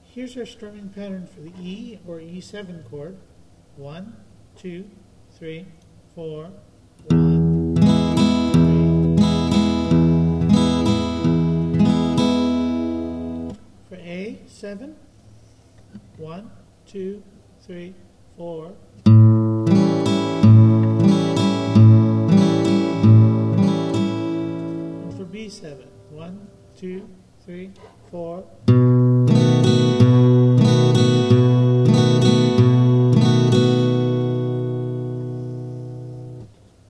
Here's our strumming pattern for the E or E7 chord. 1, 2, 3, 4, 1, 2, 3. For A7, 1, 2, 3, 4. And for B7, 1, 2, 3, 4.